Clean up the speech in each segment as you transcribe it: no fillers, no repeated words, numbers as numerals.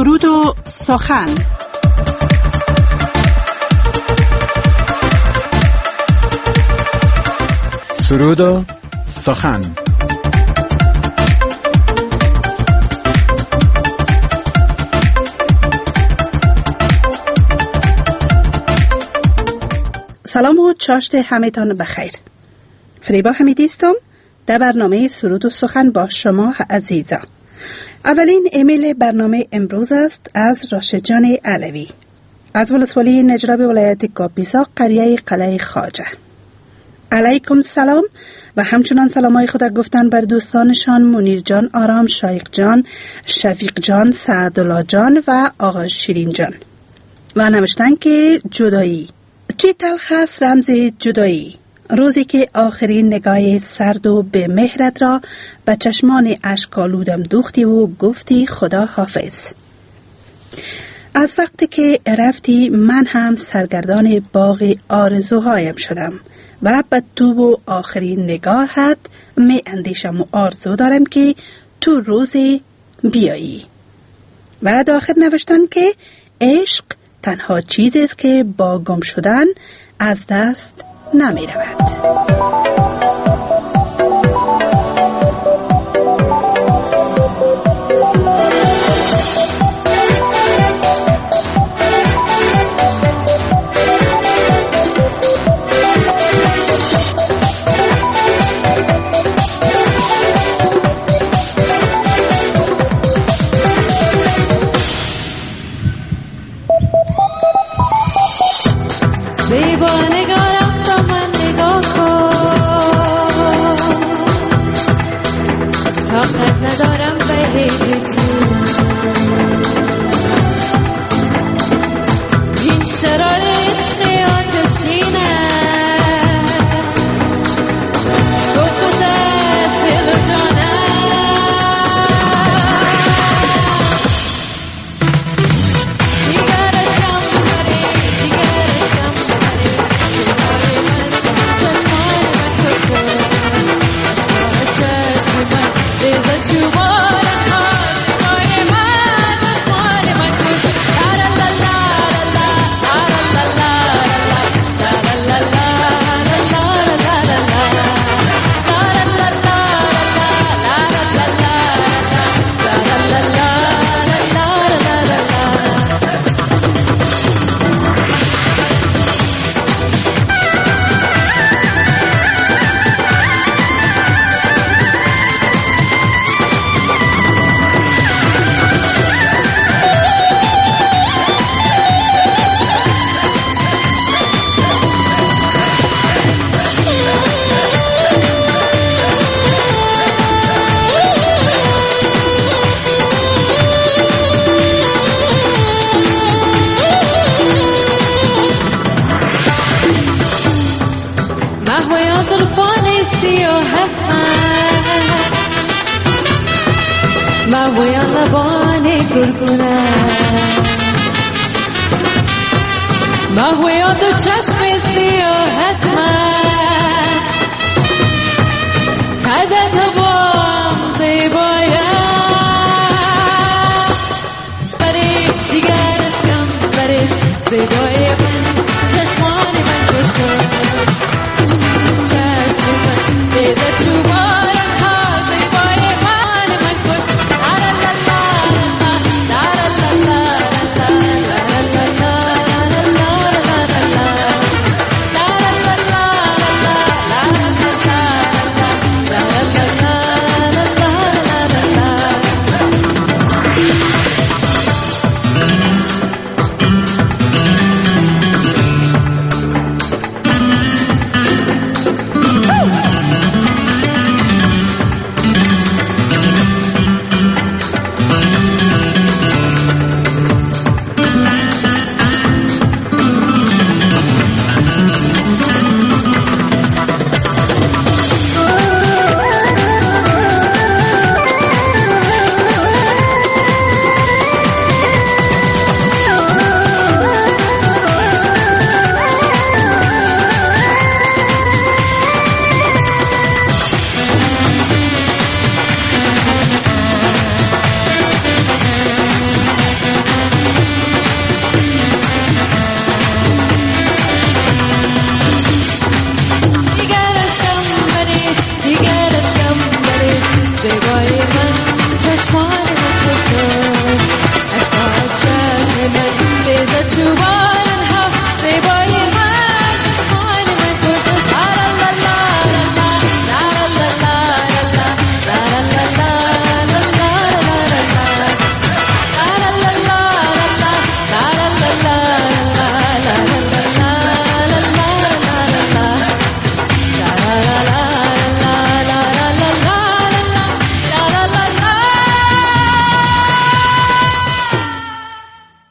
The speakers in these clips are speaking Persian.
سرود و سخن. سرود و سخن. سلام و چاشت همه‌تان بخیر. فریبا حمیدی هستم در برنامه سرود و سخن با شما عزیزان. اولین ایمیل برنامه امروز است از راشد جان علوی از ولسوالی نجراب ولایت کاپیسا، قریه قلعه خواجه. علیکم سلام و همچنان سلامای خود گفتن بر دوستانشان منیر جان، آرام، شایق جان، شفیق جان، سعدالله جان و آقا شیرین جان. و نوشتن که جدایی چه تلخ است رمز جدایی، روزی که آخرین نگاه سرد و به مهرت را به چشمان اشک‌آلودم دوختی و گفتی خدا حافظ. از وقتی که رفتی من هم سرگردان باغ آرزوهایم شدم و به تو و آخرین نگاهت می اندیشم و آرزو دارم که تو روزی بیایی. و داخل نوشتن که عشق تنها چیزی است که با گم شدن از دست نمی رود.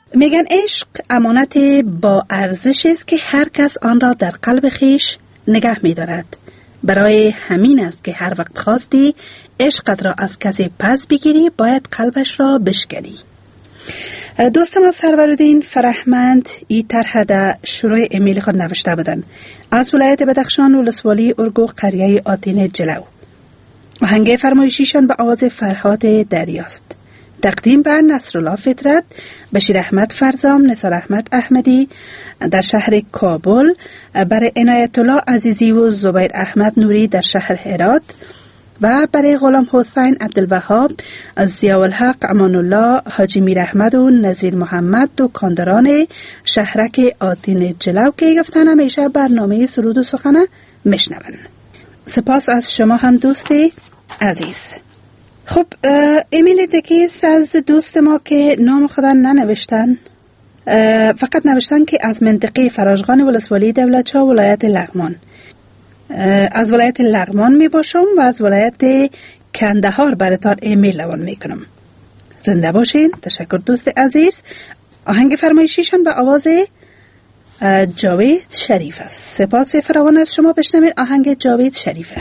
میگن عشق امانت با ارزش است که هر کس آن را در قلب خیش نگه می‌دارد. برای همین است که هر وقت خواستی عشقت را از کسی پس بگیری باید قلبش را بشکنی. دوست ما سرورالدین فرهمند ای طرح در شروع ایمیل خود نوشته بودند از ولایت بدخشان ولسوالی ارگو قریه آتین جلو. آهنگ فرمایشیشان به آواز فرهاد دریاست. تقدیم به نصرالله فطرت، بشیر احمد فرزام، نثار احمد احمدی در شهر کابل، برای عنایت الله عزیزی و زبیر احمد نوری در شهر هرات و برای غلام حسین عبدالوهاب، ضیاء الحق امان الله، حاجی میر احمد و نظیر محمد دکانداران شهرک آتین جلو که گفتن همیشه برنامه سرود و سخن میشنون. سپاس از شما هم دوست عزیز. خب ایمیل دکیست از دوست ما که نام خودن ننوشتن، فقط نوشتن که از منطقه فراجغان ولسوالی دولتشاه ولایت لغمان، از ولایت لغمان می باشم و از ولایت کندهار براتان ایمیل روان می کنم. زنده باشین. تشکر دوست عزیز. آهنگ فرمایشیشان به آواز جاوید شریف است. سپاس فراوان از شما. بشنوید آهنگ جاوید شریفه.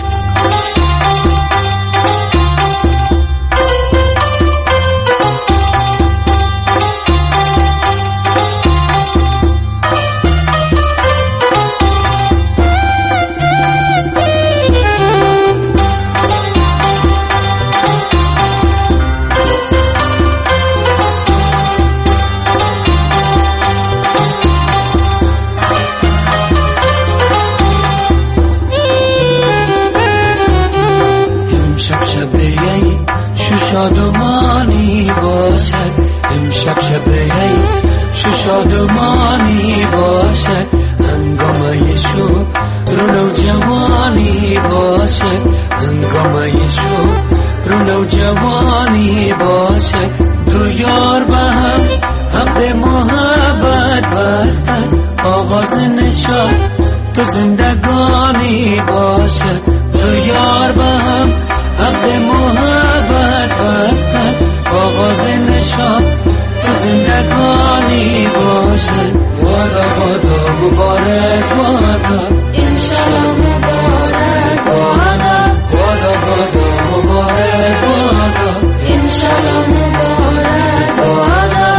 شادمانی باشد امشب شب شادمانی باشد هنگامه شو رو جوانی باشد هنگامه شو رو جوانی باشد دو یار به هم عقد محبت بستن آغاز نشاط تو زندگانی باشد دو یار به هم عقد محبت بستن آغاز نشاط تو زندگانی باشد بادا بادا مبارک بادا انشالله مبارک بادا بادا بادا مبارک بادا انشالله مبارک بادا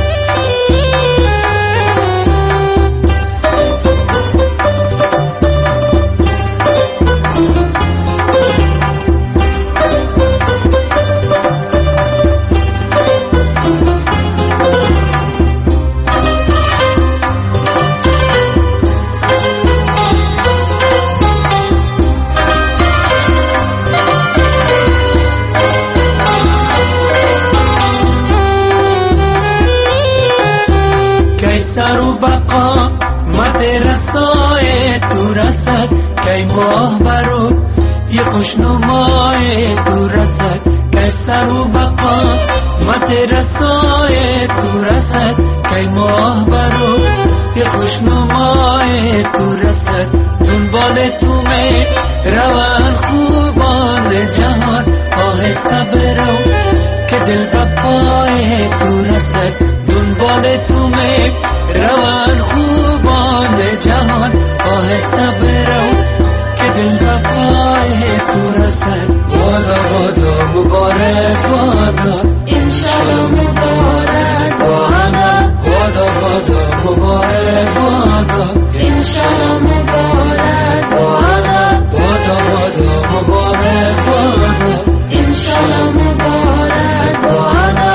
سر و بقا مد رسای تو رسد که ماه برو یه خوشنمای تو رسد که سر و بقا مد رسای تو رسد که ماه برو یه خوشنمای تو رسد دنبال تو می روان خوبان جهان آهسته برو که دل بپای تو رسد دنبال تو می روان خوبان جهان آهسته برو که دل بپای تو رسد بادا بادا مبارک بادا انشالله مبارک بادا بادا بادا مبارک بادا انشالله مبارک بادا بادا بادا مبارک بادا انشالله مبارک بادا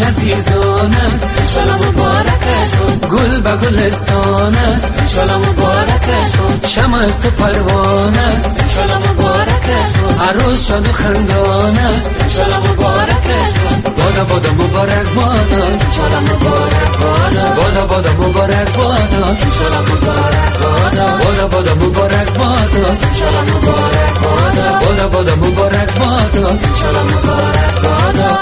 عزیزان است انشالله مبارکش کن. گل به گلستان است انشالله مبارکش کن. شمع است و پروانه است انشالله مبارکش کن. عروس شاد و خندان است انشالله مبارکش کن. بادا بادا مبارک بادا انشالله مبارک بادا. بادا بادا مبارک بادا انشالله مبارک بادا. بادا بادا مبارک بادا انشالله مبارک بادا. بادا بادا مبارک بادا انشالله مبارک بادا.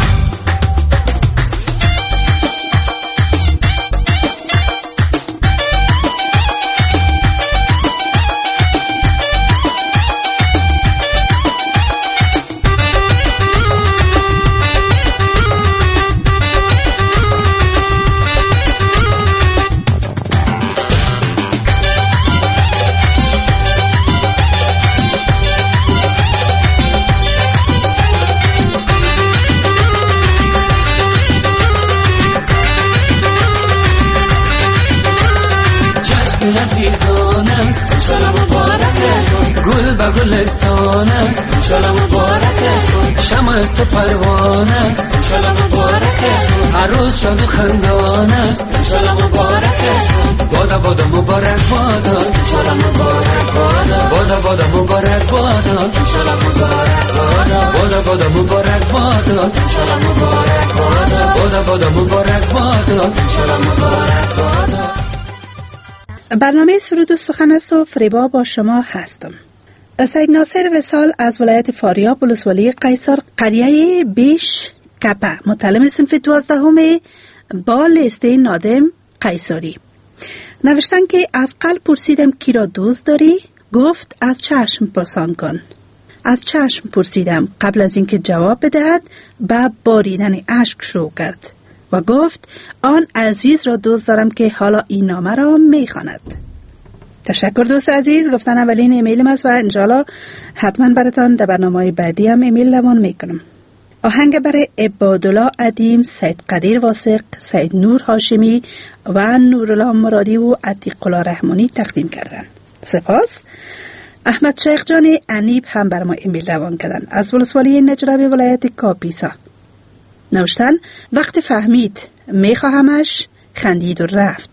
عزیزان است انشالله مبارکش کن. گل به گلستان است انشالله مبارکش کن. شمع است و پروانه است انشالله مبارکش کن. عروس شاد و خندان است انشالله مبارکش کن. بادا بادا مبارک بادا انشالله مبارک بادا. بادا بادا مبارک بادا انشالله مبارک بادا. بادا بادا مبارک بادا انشالله مبارک بادا. بادا بادا مبارک بادا انشالله مبارک بادا. برنامه سرود و سخن است و فریبا با شما هستم. سید ناصر وصال از ولایت فاریاب ولسوالی قیصر قریه بیش کپه متعلم صنف 12 با لیسته نادم قیصری نوشتن که از قلب پرسیدم کی را دوست داری؟ گفت از چشم پرسان کن. از چشم پرسیدم. قبل از اینکه جواب بدهد با باریدن اشک شروع کرد و گفت آن عزیز را دوست دارم که حالا این نامه را میخواند. تشکر دوست عزیز. گفتن اولین ایمیلم است و انشالله حتما براتان در برنامه بعدی هم ایمیل روان میکنم. آهنگ برای عبادالله عدیم، سید قدیر واسق، سید نور هاشمی و نورالله مرادی و عتیق الله رحمانی تقدیم کردن. سپاس. احمد شیخ جان انیب هم بر ما ایمیل روان کردن از ولسوالی نجرابی ولایت کاپیسا. نوشتن وقت فهمید میخواهمش خندید و رفت.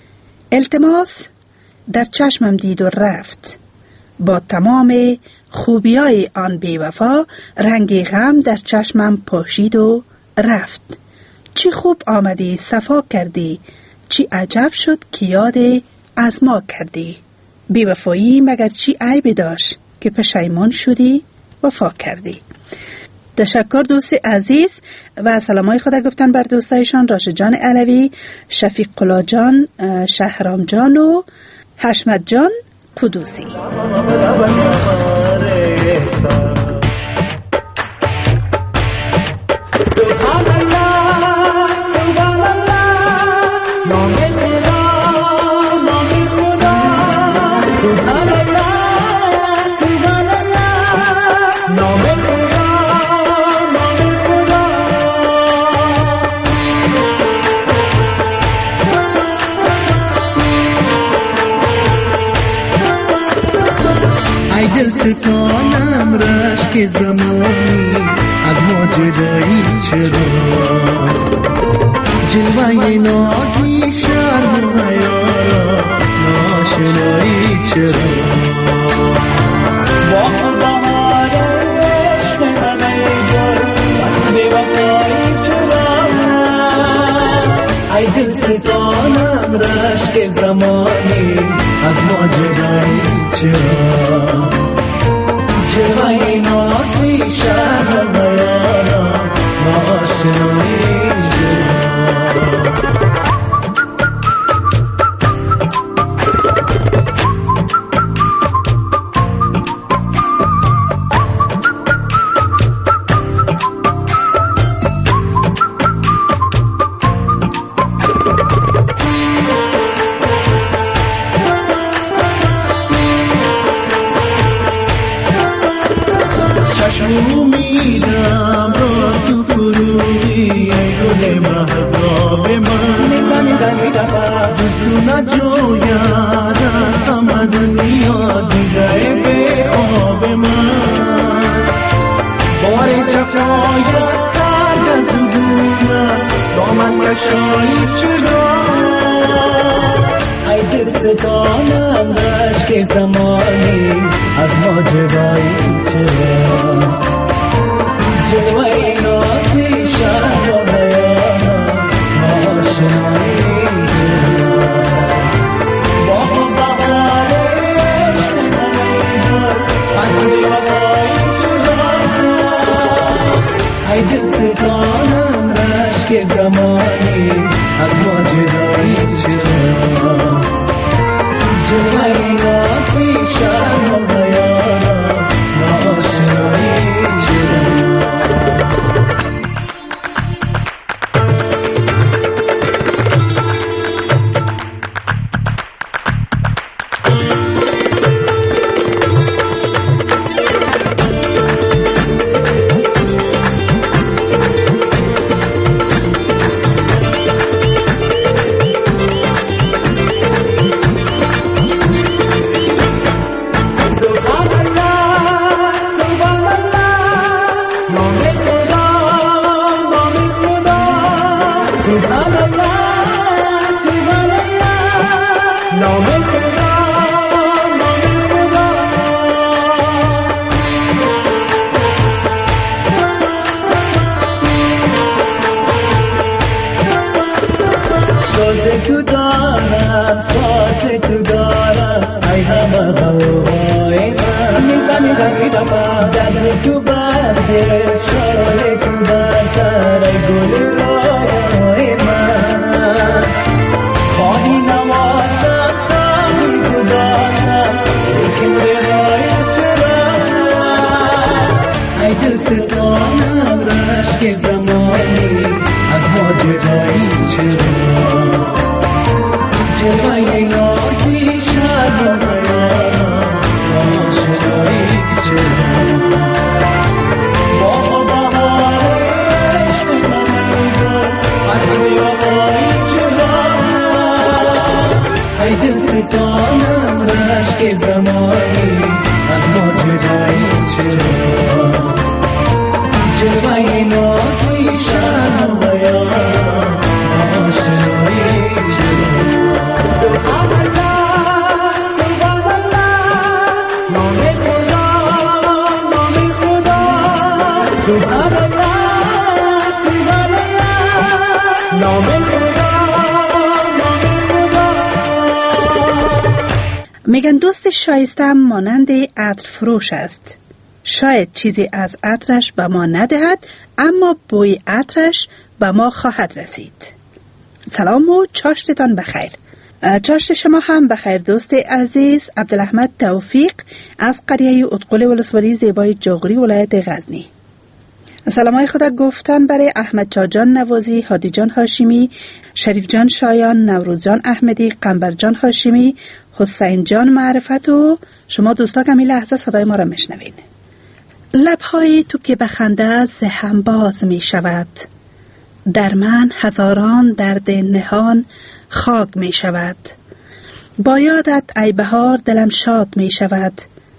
التماس در چشمم دید و رفت. با تمام خوبیای آن بیوفا رنگ غم در چشمم پاشید و رفت. چی خوب آمدی صفا کردی، چی عجب شد که یاد از ما کردی. بیوفایی مگر چی عیبی داشت که پشیمان شدی وفا کردی. تشکر دوست عزیز و سلامای خدا گفتن بر دوستایشان راشد جان علوی، شفیق الله جان، شهرام جان و حشمت جان قدوسی. دل ستانم رشک زمانی از ما جدایی چرا جلوه نازی شرم و حیارا ناشنایی چرا با بهار عشق من ایدار بس بی‌وفایی چرا ای دل ستانم رشک زمانی از ما جدایی چرا جوای نازی شهر بیانا ناشنایی امیدم را تو فروغی ای گل مهتاب من جز تو نجوید از همه دنیا دیده به آب من بار جفایت کرد از دنیا من کشایی چرا ای دل ستانم رشک زمانی از ماجرایی چرا جلوه نازی شهر و بیانم آشنایی با بهار عشق نمیدار از بیوفایی چرا ای دل ستانم رشک زمانی از ماجرایی چرا جلوه نازی شهر و بیانم آشنایی میگن دوست شایسته مانند عطر فروش است. شاید چیزی از عطرش به ما ندهد، اما بوی عطرش به ما خواهد رسید. سلام و چاشتتان بخیر. چاشت شما هم بخیر دوست عزیز. عبدالاحمد توفیق از قریه ادغل ولسوالی زیبای جغری ولایت غزنی. سلامای خدا گفتن برای احمد چاجان نوازی، هادی جان هاشمی، شریف جان شایان، نوروز جان احمدی، قنبر جان هاشمی، حسین جان معرفت و شما دوستا که این لحظه صدای ما را میشنوین. لبهای تو که بخنده ز هم باز می شود، در من هزاران درد نهان خاک می شود. با یادت ای بهار دلم شاد می شود،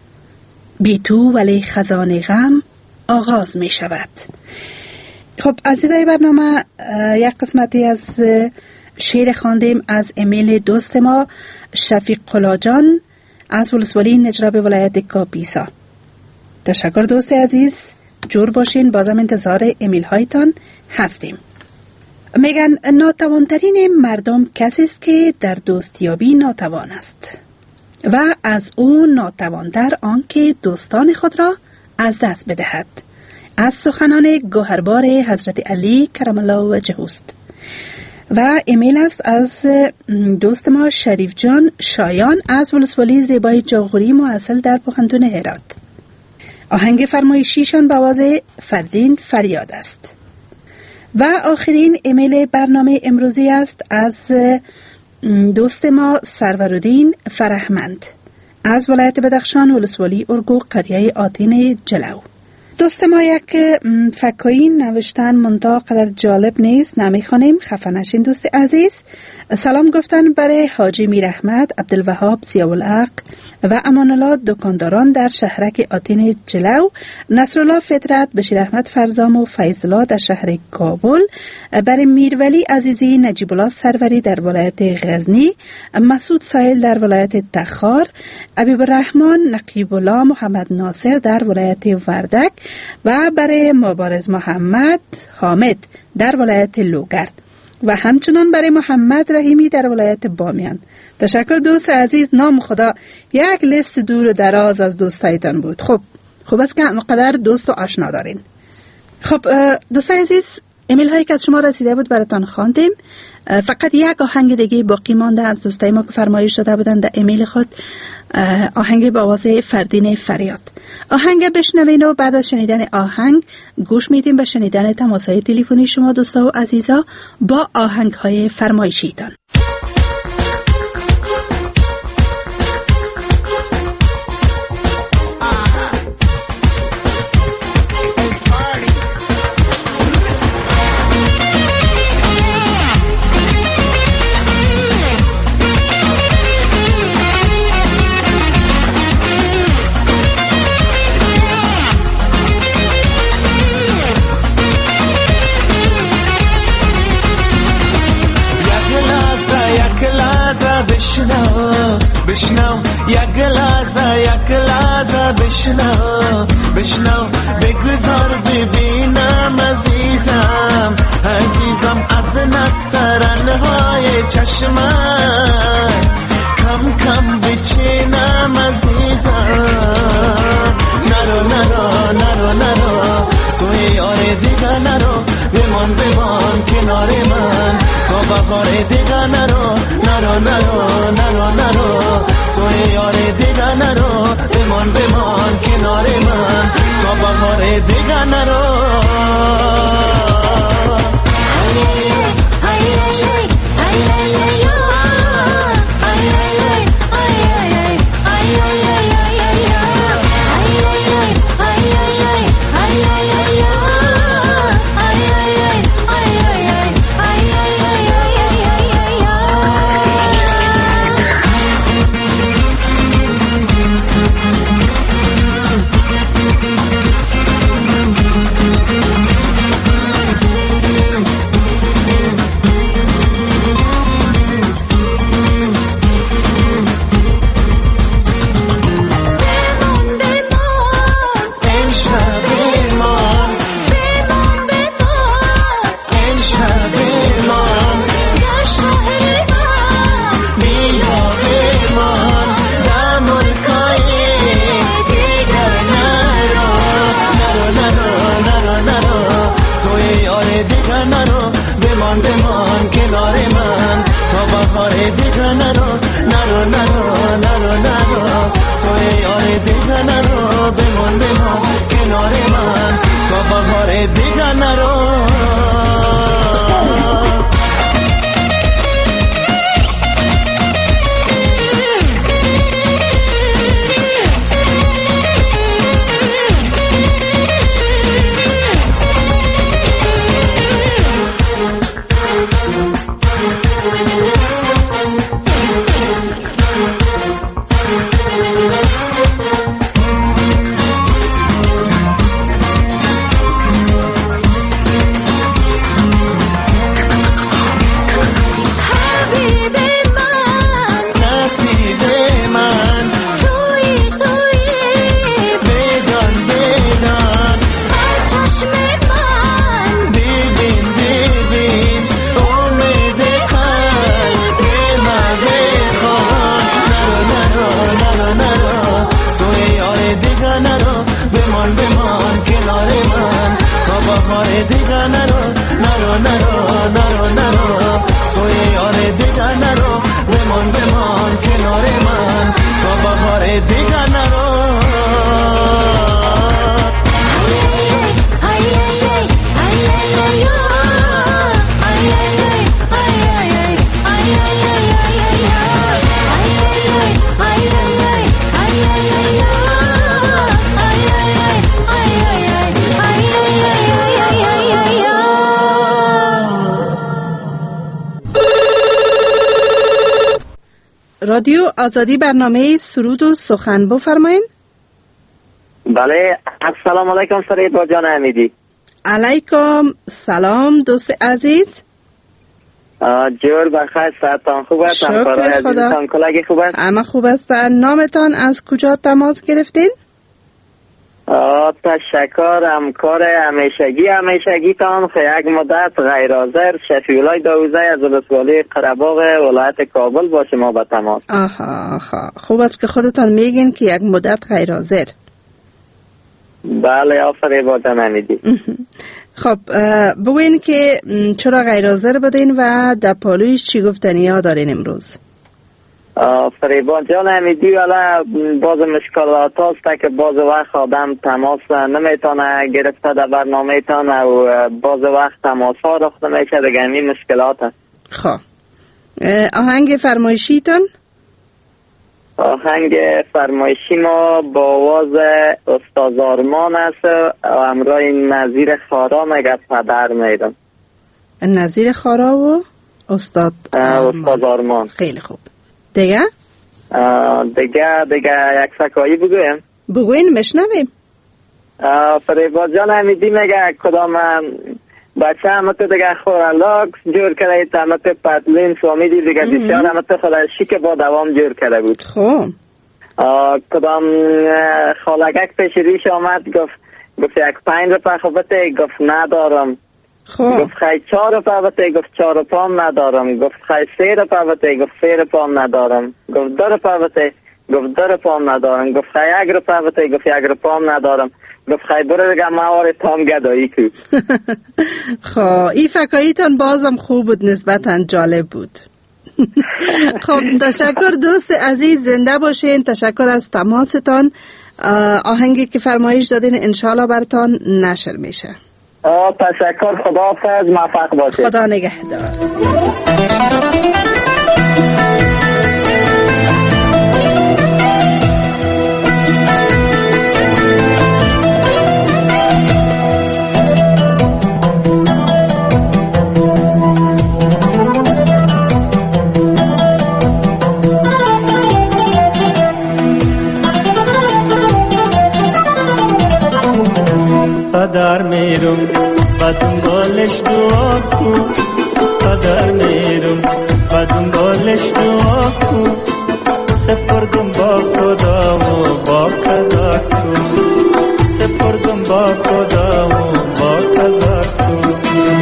بی تو ولی خزان غم آغاز می شود. خب عزیزای برنامه، یک قسمتی از شعر خواندیم از امیل دوست ما شفیق قلاجان از ولسوالی نجراب ولایت کاپیسا. تشکر دوست عزیز، جور باشین، بازم انتظار امیل هایتان هستیم. میگن ناتوانترین مردم کسی است که در دوستیابی ناتوان است و از او ناتوانتر آن که دوستان خود را از دست بدهد. از سخنان گوهربار حضرت علی کرم الله وجهه است. و ایمیل است از دوست ما شریف جان شایان از ولسوالی زیبای جاغوری محصل در پوهنتون هرات. آهنگ فرمایشیشان به آواز فردین فریاد است. و آخرین ایمیل برنامه امروزی است از دوست ما سرورالدین فرهمند از ولایت بدخشان ولسوالی ارگو قریه آتین جلو. دوست ما یک فکایی نوشتن منتها قدر جالب نیست، نمیخوانیم، خفه نشین دوست عزیز. سلام گفتن برای حاجی میر احمد، عبدالوهاب ضیاءالحق و امان الله دکانداران در شهرک آتین جلو، نصرالله فطرت، بشیر احمد فرزام و فیض الله در شهر کابل، برای میرولی عزیزی، نجیب الله سروری در ولایت غزنی، مسعود سایل در ولایت تخار، حبیب الرحمن نقیب الله محمد ناصر در ولایت وردک و برای مبارز محمد حامد در ولایت لوگر و همچنان برای محمد رحیمی در ولایت بامیان. تشکر دوست عزیز. نام خدا یک لیست دور و دراز از دوستایتان بود. خوب است که همقدر دوست و آشنا دارین. خب دوست عزیز، ایمیل هایی که از شما رسیده بود براتان خواندیم. فقط یک آهنگ دیگه باقی مانده از دوستای ما که فرمایش داده بودن در ایمیل خود، آهنگ با آواز فردین فریاد. آهنگ بشنوین و بعد از شنیدن آهنگ گوش میدیم به شنیدن تماس‌های تلفنی شما دوستا و عزیزا با آهنگ های فرمایشیتان. بشنو یک لحظه بشنو بگذار ببینم عزیزم از نسترنهای چشمم کم کم بچینم عزیزم. نرو سوی یار دیگه نرو، بمان کنار من تا بهار دیگه نرو سوی یار دیگه نرو، بمان کنار من تا بهار دیگه نرو. رادیو آزادی برنامه سرود و سخن بفرمایین. بله، السلام علیکم فریبا جان حمیدی. علیکم سلام دوست عزیز. جور بخیر، صحتان خوب است؟ شکر خدا. کلاگی خوب است؟ همه خوب هستن. نامتان از کجا تماس گرفتین؟ تشکر. همکار همیشگی تان یک مدت غیر حاضر شفیع‌الله داوزی از ولسوالی قره‌باغ ولایت کابل با شما به تماس. آها خوب است که خودتان میگین که یک مدت غیر حاضر. بله آفرین با جان حمیدی. خب بگوین که چرا غیر حاضر بدین و در پالویش چی گفتنی ها دارین امروز؟ فریبان جان حمیدی، والا باز مشکلات هست که باز وقت آدم تماس نمیتونه گرفته در برنامه تان و باز وقت تماس ها رخ نمیشه، دیگه همین مشکلات هست. خب آهنگ فرمایشی تان؟ آهنگ فرمایشی ما با آواز استاد آرمان است و همراه نظیر خارا مگه پدر میدم. نظیر خارا و استاد آرمان. خیلی خوب. دیگه یک سکایی بگوین مشنویم. فریبا جان حمیدی میگه کدام بچه همه تو دیگه خورالاک جور کرده همه تو پتلین سوامیدی دیگه بسیار همه تو خودشی که با دوام جور کرده بود. خب کدام خالگک پیش ریش آمد گفت یک 5 روپه خوبته، گفت ندارم. گفت خیلی 4 روپه بته، گفت 4 روپه هم ندارم. گفت خیلی 3 روپه بته، گفت 3 روپه هم ندارم. گفت 2 روپه بته، گفت 2 روپه هم ندارم. گفت خیلی 1 روپه بته، گفت 1 روپه هم ندارم. گفت خیلی برو دیگه موارد تام گدایی کو. خب این فکاییتان بازم خوب بود، نسبتاً جالب بود. خب تشکر دوست عزیز، زنده باشین. تشکر از تماستان. آهنگی که فرمایش دادین انشالله براتان نشر میشه. تشکر، خداحافظ، موفق باشید. خدا نگهدار. قدر میرم و دنبالش دعا کن، قدر میرم و دنبالش دعا کن، سپردم با خدا و با قضا کن، سپردم با خدا و با قضا کن.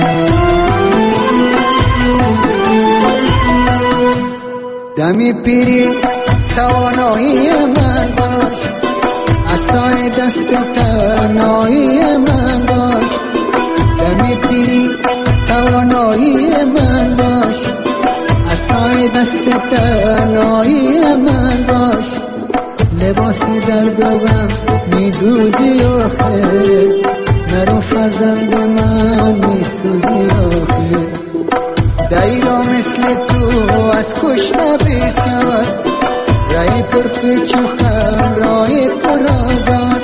دمی پیری توانایی من باش، عصای دست تنهایی من باش. دمی پیری توانایی من باش، عصای دست تنهایی من باش. لباس درد و غم میدوزی آخر، نرو فرزند من میسوزی آخر. دیرا مثل تو از کشته بسیار، رای پر پیچ و خم رای پر آزاد.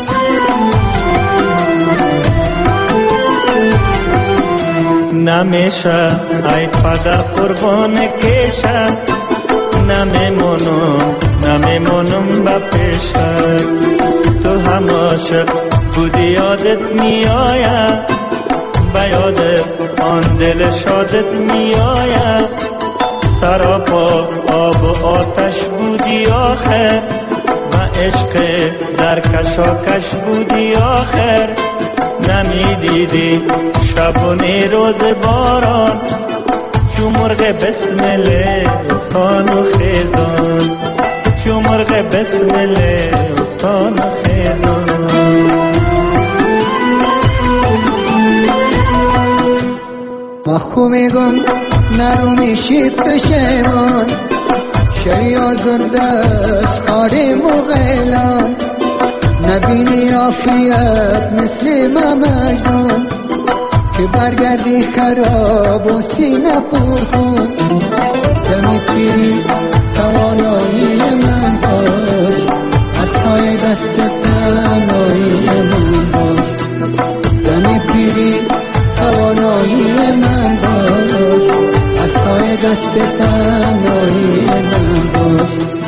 نمیشه ای پدر قربان کشه، نمیمونم با پیشه. تو هم عاشق بودی یادت میآید، به یادت آن دل شادت میآید. سراپا آب و آتش بودی آخر، و عشق در کشاکش بودی آخر. نمیدیدی شب و روز باران، چو مرغ بسمله افتان و خیزان، چو مرغ بسمله افتان و خیزان. ما خو میگم نرو میشی پشیمان، شوی آزرده از خاری مغیلان. نبینی عافیت مثل ما مجنون، که برگردی خراب و سینه پرخون. دمی پیری توانایی من باش، از پای دست تنهایی من باش. دمی پیری توانایی من باش، از پای دست تنهایی من باش.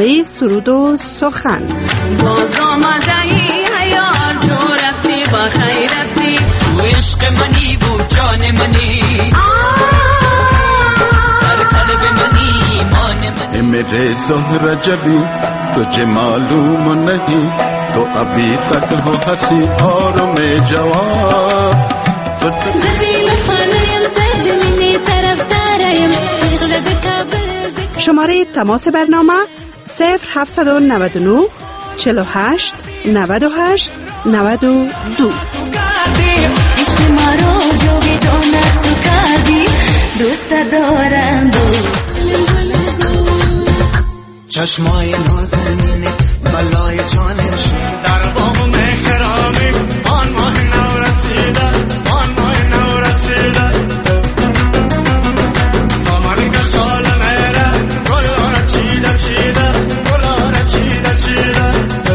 برنامه سرود و سخن. باز آمده ای حیات جور استی با خیر استی تو عشق منی بود جان منی در قلب منی ایمان منی میرے زهر جبی تجھے معلوم نہیں تو ابھی تک ہو ہنسی اور میں جواب زفی مخانیم زد منی طرف داریم اغلب کابل شماره تماس برنامه 0799 48 98 92. عشق ما رو جاودانه تو کردی دوست دارم دوست چشمای نازنین بلای جانش در باغ مهرامی آن ماه نو رسیده آن ماه نو رسیده کامل کشال میره گلاره چیده چیده گلاره چیده چیده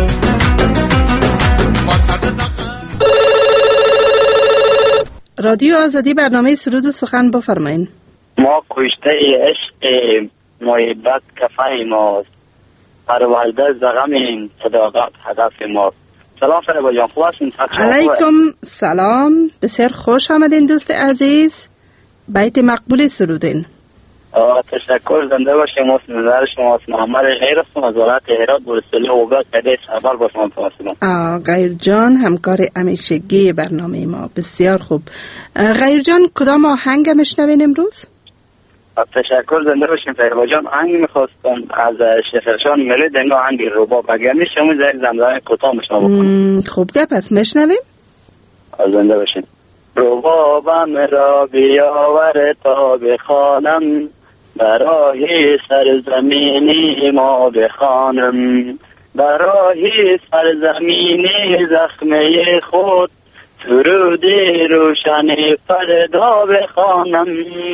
رادیو آزادی برنامه سرود و سخن بفرمایین. ما کشته عشق محبت کفه ماست پرورده زغم صداقت هدف ماست. سلام فریبا جان، خوب هستین؟ علیکم سلام، بسیار خوش آمدین دوست عزیز. بیت مقبول سرودین. تشکر، زنده باشیم. نظر شما محمد غیر هستم از ولایت هرات بولستولی اوگا کده خبر با شما تماس. غیر جان همکار همیشگی برنامه ما، بسیار خوب. غیر جان کدام آهنگ میشنوین امروز؟ تشکر، زنده باشیم فریبا جان. آهنگ میخواستم از شفرشان ملی دنگ آهنگ رباب، اگر میشه شما زیر زمزمه کوتاه میشنو بکنم. خوب گپ است، میشنویم. زنده باشیم. ربابم را بیاور تا بخوانم برای سرزمینی ما بخوانم برای سرزمینی زخمه خود سرود روشن فردا بخوانم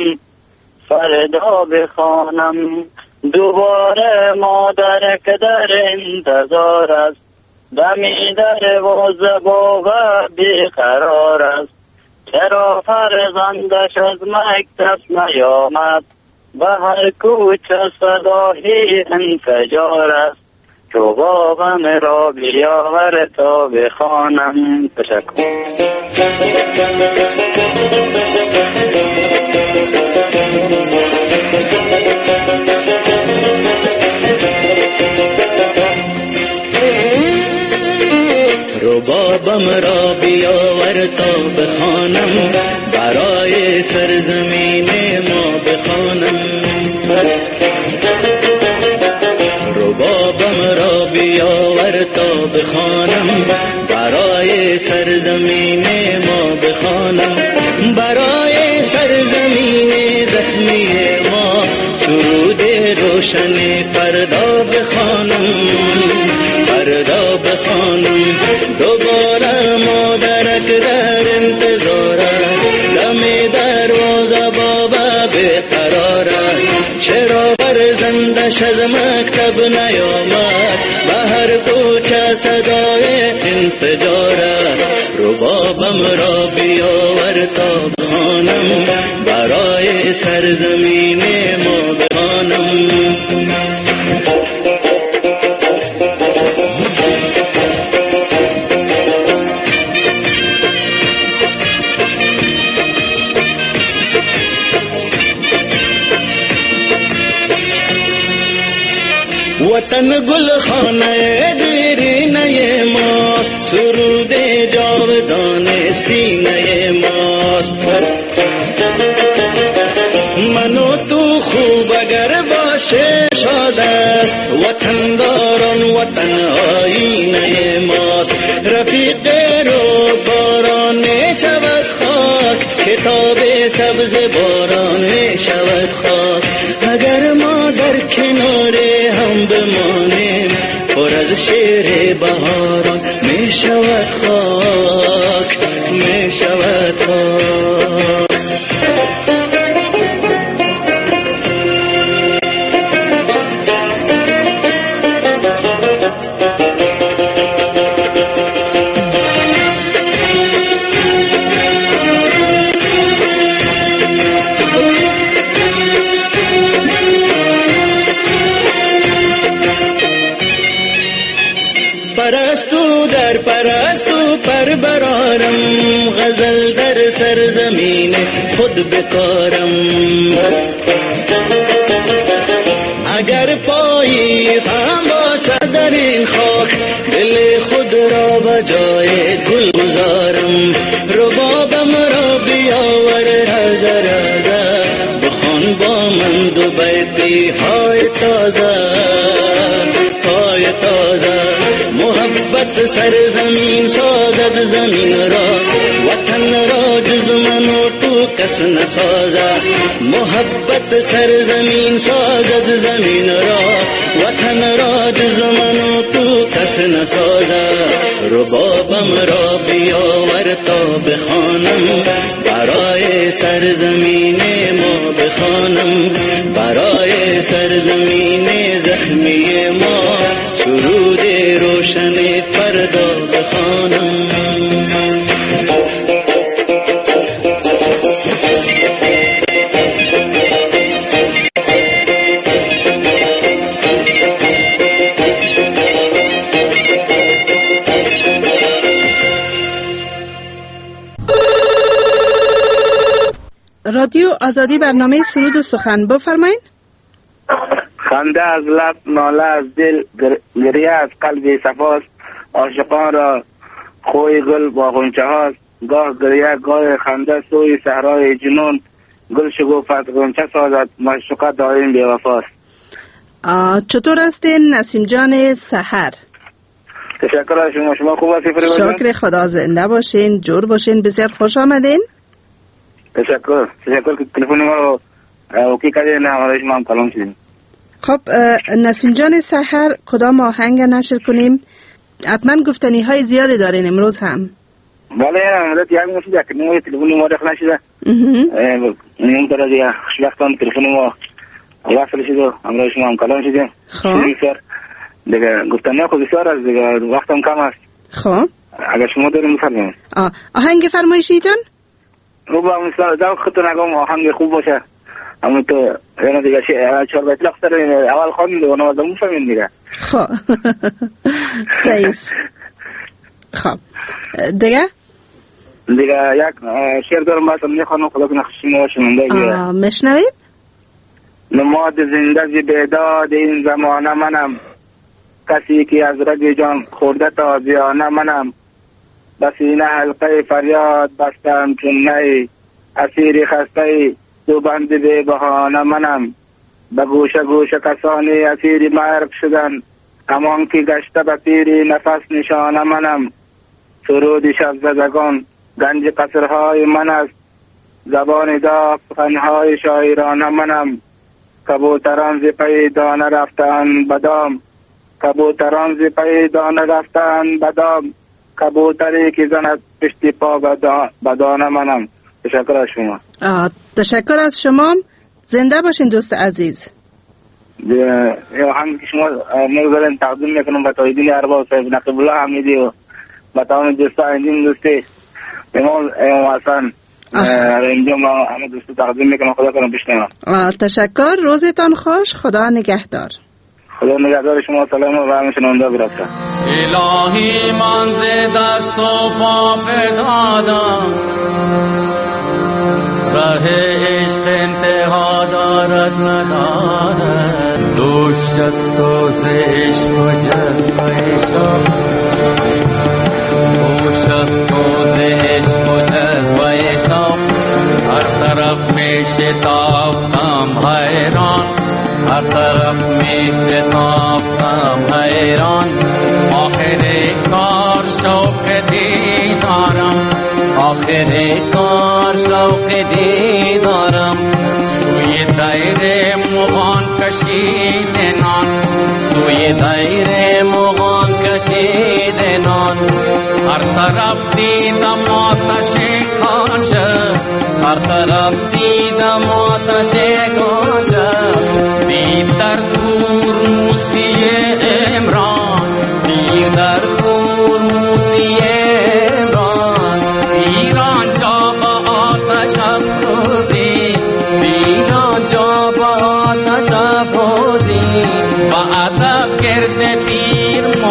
فردا بخوانم دوباره مادر که در انتظار است دمی در وزب و بیقرار است چرا فرزندش از مکتب نیامد به هر کوچه صدای انفجار است ربابم را بیاور تا بخوانم. تشکر. ربابم را بیاور تا بخوانم برای سرزمین ما بخوانم ربابم را بیاور تا بخوانم برای سرزمین ما بخوانم برای سرزمین زخمی ما سرود روشن فردا بخوانم فردا بخوانم دوباره مادرک در انتظار است دم دروازه بابا بیقرار است چرا فرزندش از مکتب نیامد به هر کوچه صدای انفجار است ربابم را بیاور تا بخوانم برای سرزمین ما بخوانم. وطن گل خانه دیرینه ماست سرود جاودان سینه ماست من و تو خوب اگر باشه شاد است وطن داران وطن آینه ماست رفیق رو باران شود خاک کتاب سبز باران شود خاک اگر ما در کنار هم بمانیم پر از شیر بهاران می شود خاک می شود خاک. پرستو در پرستو پر برارم، غزل در سرزمین خود بکارم. اگر پاییز هم باشد در این خاک، دل خود را به جای گل گذارم. ربابم را بیاور رزه رزه، بخوان با من دو بیتی های تازه های تازه. محبت سرزمین سازد زمین را، وطن را جز من و تو کس نسازد. محبت سرزمین سازد زمین را، وطن را جز من و تو کس نسازد. ربابم را بیاور تا بخوانم، برای سرزمین ما بخوانم، برای سرزمین زخمی ما سرود روشن فردا بخوانم. رادیو آزادی برنامه سرود و سخن بفرمایید. خنده از لب، ناله از دل، گریه از قلب صفاست. عاشقان را خوی گل با غنچه هاست. گاه گریه گاه خنده سوی صحرای جنون، گل شگوفت غنچه سازد معشوقه دایم بی‌وفاست. چطور هستین نسیم جان سحر؟ تشکر از شما خوب هستید؟ شکر خدا، زنده باشین، جور باشین، بسیار خوش آمدین. تشکر که تلفن ما رو اوکی کردین، همراهی شما هم کلام شدیم. خب نسیم جان سحر، کدام آهنگ نشر کنیم؟ حتما گفتنی های زیادی دارین امروز هم. بله، امروز یک موسیقی که نموی تلفن ما داخل نشده. این طرح دیگه خوشبختان تلفن ما وصل شده، همراهی شما هم کلام شدیم. خب دیگه گفتنی خود بسیار است، دیگه وقت هم کم است. خب اگر شما داریم بفرمایید. آهنگ فرمایشیتون؟ رو با مثلا ذوق خودتون اگه آهنگ خوب باشه، همون تو یعنی دیگه چهار بیت لفظ داریم، اول خواندیم و نمازم میفهمیم دیگه. خب صحیح. خب دیگه یک شعر دارم براتون میخوانم، خدا کنه خوشی باشید. مشنویم. نماد زندگی بیداد این زمانه منم، کسی که از رگ جان خورده تازیانه منم. بسینه حلقه فریاد بستم چون نی، اسیر خسته دو بند بی بهانه منم. به گوشه گوشه کسانی اسیر مرگ شدن، همان که گشته به تیری نفس نشانه منم. سرود شب زدگان گنج قصرهای من است، زبان داغ سخنهای شاعرانه منم. کبوتران ز پی دانه رفتن بدام، کبوتران ز پی دانه رفتن بدام. کبوتری که زند پشتی پا بدانه منم. تشکر از شما. تشکر از شما، زنده باشین دوست عزیز. هم که شما نگذارین تقدیم میکنم به تاییدین ارباب صاحب نقیب الله حمیدی و به تمام دوستان این دوستی امام حسن اینجا ما همه دوستی تقدیم میکنم. خدا کنم بشنوم. تشکر، روزتان خوش، خدا نگهدار. خدا نگهدار شما، سلام و همه شنونده براتون. الهی من ز دست و پا فدادم، راه عشق انتها دارد ندارد. دوش از سوز عشق و جذبه شام، دوش از سوز عشق و جذبه شام. هر طرف می شتافتم حیران، هر طرف می شتافتم حیران. آخر کار شوق دیدارم، آخر کار شوق دیدارم. سوی دیر مغان کشید نان، سوی دیر مغان کشید نان. هر طرف دیدم آتش کانچه، هر طرف دیدم آتش کانچه. بی در دور موسی عمران، بی در دور موسی عمران. ایران جا با آتش افروزی، ایران جا با آتش افروزی. با ادب گرد پیر مخبر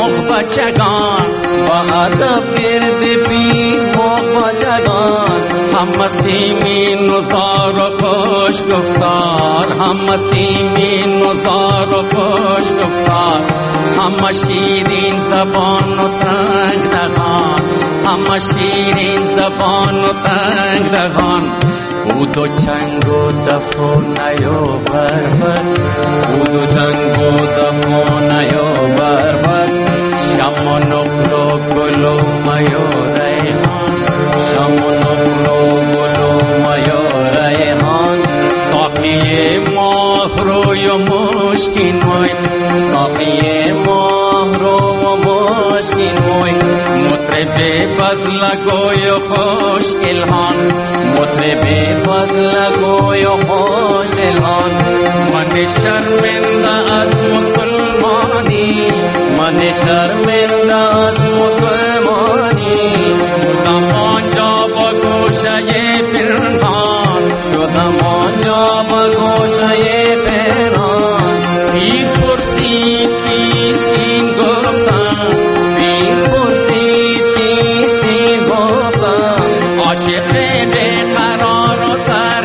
بچگان با ادب گرد بی بچگان هم سیمین نزار و خوش گفتار هم سیمین نزار و خوش گفتار هم شیرین زبان و تنگ دهان هم شیرین زبان و تنگ دهان بود و چنگ و دف و نیو بربر بود و چنگ و دف و نیو بربر شم و نقل و گل و میو ریحان شم و نقل و گل و میو ریحان ساقی ماه روی و مشکین موی ساقی ماه رو و مشکین موی مطرب فضل گوی و خوش الهان مطرب فضل گوی و خوش الهان من شرمنده از مسلمانی من شرمنده از مسلمانی شدم آنجا با گوشه پنهان شدم آنجا با گوشه پنهان بی پرسید کیست این گفتم بی پرسید کیست این گفتم عاشق بیقرار و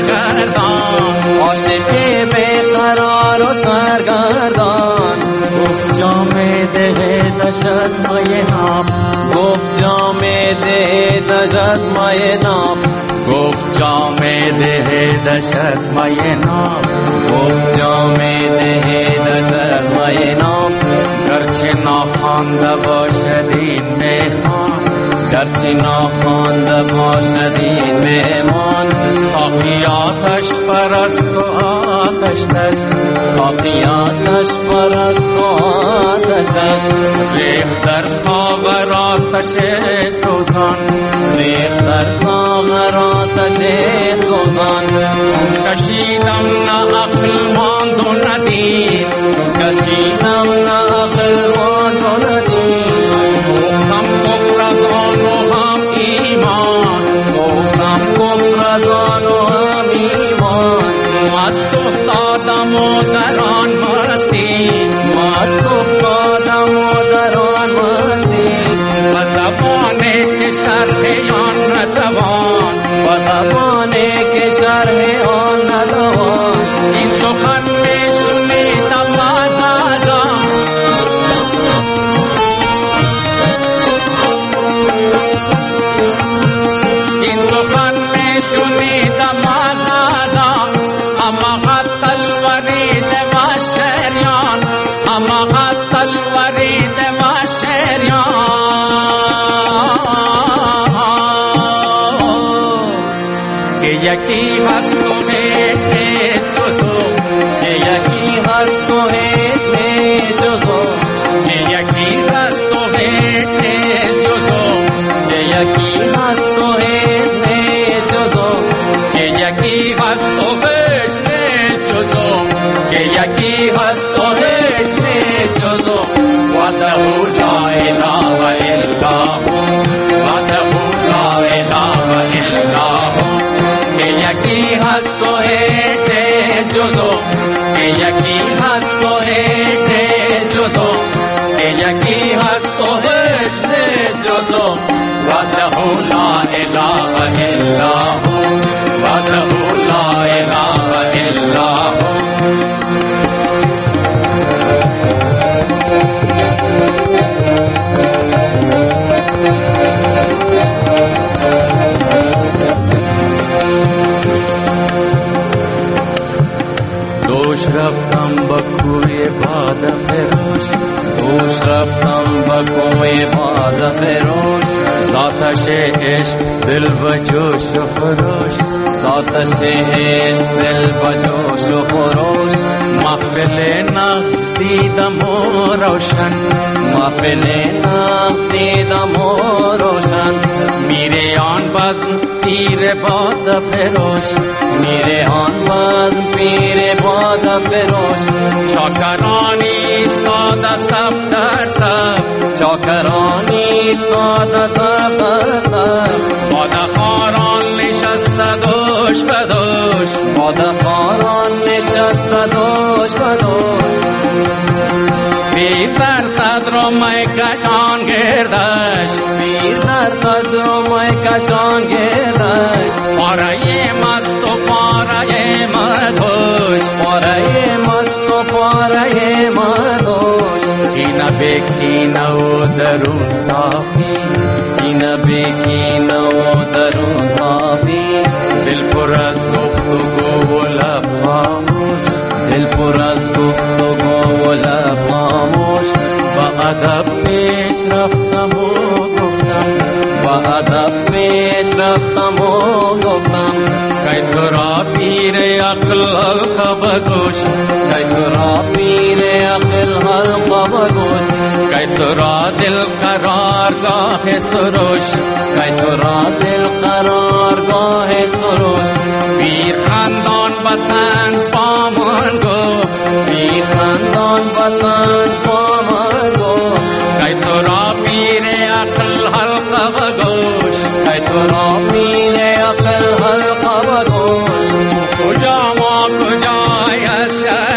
سرگردان عاشق بیقرار و سرگردان گفت جام ده دش از مای نام گفت جام ده دش از مای نام گفت جام ده دش از مای نام گفت جام ده دش از مای نام گرچه ناخوانده باشد این مهمان گرچه ناخوانده باشد این مهمان ساقی آتش پرست و آتش دست ساقی آتش پرست و آتش دست ریخت در ساغر آتش سوزان ریخت در ساغر آتش سوزان چون کشیدم نه عقل ماند و ندید چون کشیدم نه عقل ماند و ندید سوختم کفر از آن و هم ایمان سوختم کفر از آن و هم ایمان مست افتادم و در آن مستی مست افتادم و در آن مستی و زبانه که شرح آن ندوان و زبانه که شرح آن ندوان این سخن می شنیدم از آدم این سخن می شنیدم از آدم اما حتی الورید و شریان اما حتی الورید و شریان که یکی هست و هیچ جزو که یکی هست و هیچ جزو که یکی هست و هیچ جزو که یکی هست و هیچ جزو که یکی هست و هیچ جزو که یکی هست و هیچ جزو وحده لا اله الا هو وحده لا اله الا هو که یکی هست و هیچ جزو که یکی هست و هیچ جزو که یکی هست و هیچ جزو وحده لا اله الا هو وحده لا اله الا هو دوش رفتم با کوی باد فروش دوش رفتم با کوی باد فروش ذاتش عشق دل بجوش و خروش ذاتش عشق دل بجوش و خروش محفل نغز دیدم و روشن محفل نغز دیدم و روشن میره آن بزم پیر باد فروش میره آن بزم پیر باد فروش چاکرانی استاد صف در صف چاکرانی استاد صف در صف بادخواران نشسته دوش به دوش بادخواران نشسته دوش به دوش پیر در صدر می کشان گردش پیر در صدر می کشان گردش پاره مست و پاره مدوش پاره مست و پاره مدوش سینه بکینه و درون صافی سینه بکینه و درون صافی دل پر از گفتگو و لب خاموش دل پر از گفتگو و لب خاموش با ادب پیش رفتم و گفتم با ادب پیش رفتم و گفتم که تو را پیر عقل حلقه بگوش که تو را پیر عقل حلقه بگوش که تو را دل قرارگاه سروش که تو را دل قرارگاه سروش پیر خندان با طنز با من گفت پیر خندان با طنز با من گفت که تو را پیر عقل حلقه بگوش که تو را پیر عقل حلقه بگوش کجا ما کجای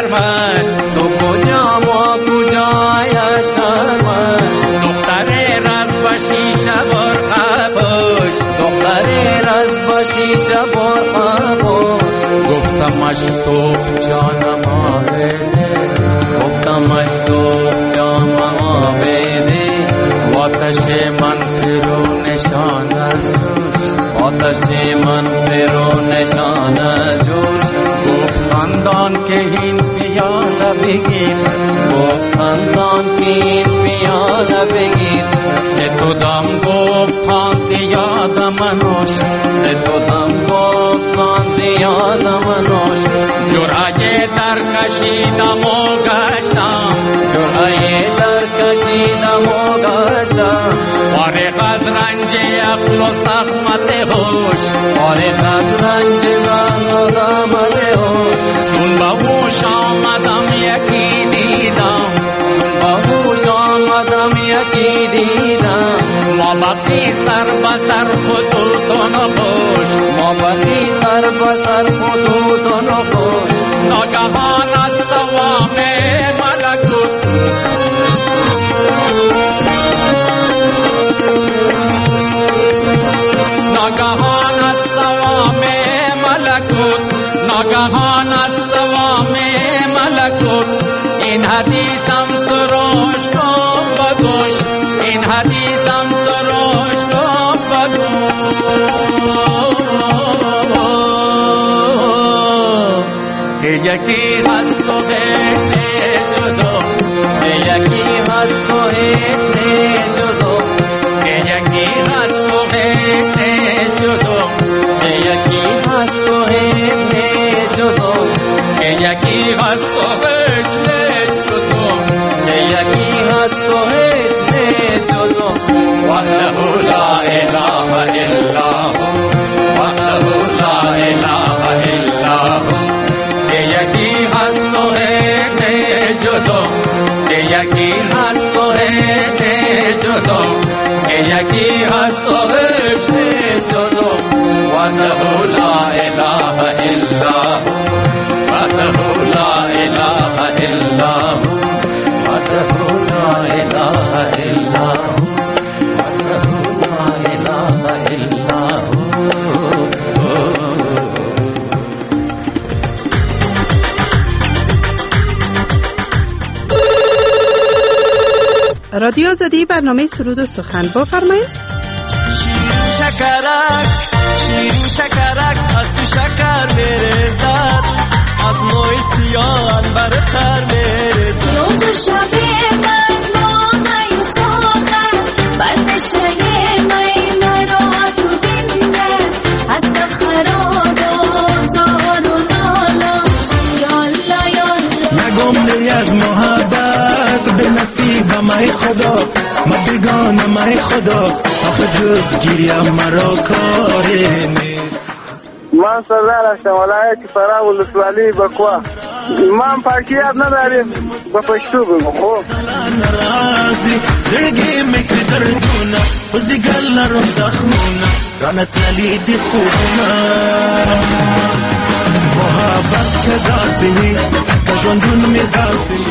شرمت تو کجا ما کجای شرمت دختر رز بشیشه برقه باش دختر رز بشیشه برقه باش گفتمش صبح جانم آبیده گفتمش صبح جانم آبیده آتش من فرو نشان از جوش آتش من فرو نشان از جوش گفت خندان که این پیاله بگیر گفت خندان که این پیاله بگیر ستودم گفت خان زیاد منوش ستودم گفت خان زیاد منوش جرعه در کشیدم و گشتم جرعه در کشیدم و گشتم فارغ از رنج عقل و زحمت هوش فارغ از رنج عقل و زحمت هوش چون به هوش آمدم یکی دیدم چون به هوش آمدم یکی دیدم ما بقی سر به سر خطوط و نقوش ما بقی سر به سر خطوط و نقوش ناگهان از سوام ملکوت ناگهان از سوام ملکوت ناگهان از سوام ملکوت این حدیثم سروش کن بگوش این حدیثم سروش کن بگوش که یکی هست و غیر جزو که یکی هست و غیر جزو که یکی هست و غیر جزو که یکی هست و غیر جزو که یکی هست و غیر جزو که یکی هست و غیر جزو وحده لا اله الا هو وحده لا اله الا هو که یکی هست و غیر جزو که یکی هست و غیر جزو که یکی هست و غیر جزو وحده لا اله الا هو وحده لا اله الا هو وحده لا اله الا هو وحده لا اله الا هو رادیو آزادی برنامه سرود و سخن بفرمایید. شیرین شکرک از تو شکر میرزد از موی سیان برتر میرزد روز و شب من مانای ساخر بردشه می مرا تو دینده هستم خراب و زار و نالا یالا یالا نگم از محبت به نصیب مای خدا ما بیگانه مای خدا آخه جز گیریم مرا کاری نیست. من سردار هستم ولایت فراه ولسوالی بکوا. ما پاکیت نداریم با پشتو بگو خوب نرازی زرگی میکنی دردونا وزیگل نرم زخمونا رانت نلیدی خوبونا محبت که دازی کشاندون میدستی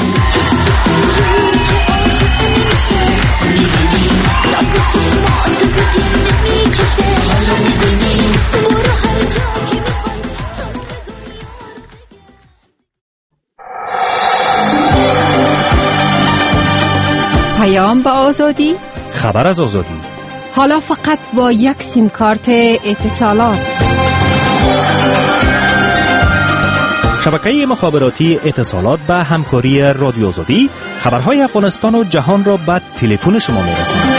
پیام به آزادی، خبر از آزادی، حالا فقط با یک سیم کارت اتصالات. شبکه مخابراتی اتصالات به همکاری رادیو آزادی خبرهای افغانستان و جهان را به تلفن شما می‌رساند.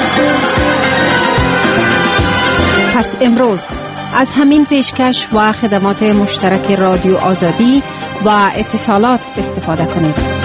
پس امروز از همین پیشکش و خدمات مشترک رادیو آزادی و اتصالات استفاده کنید.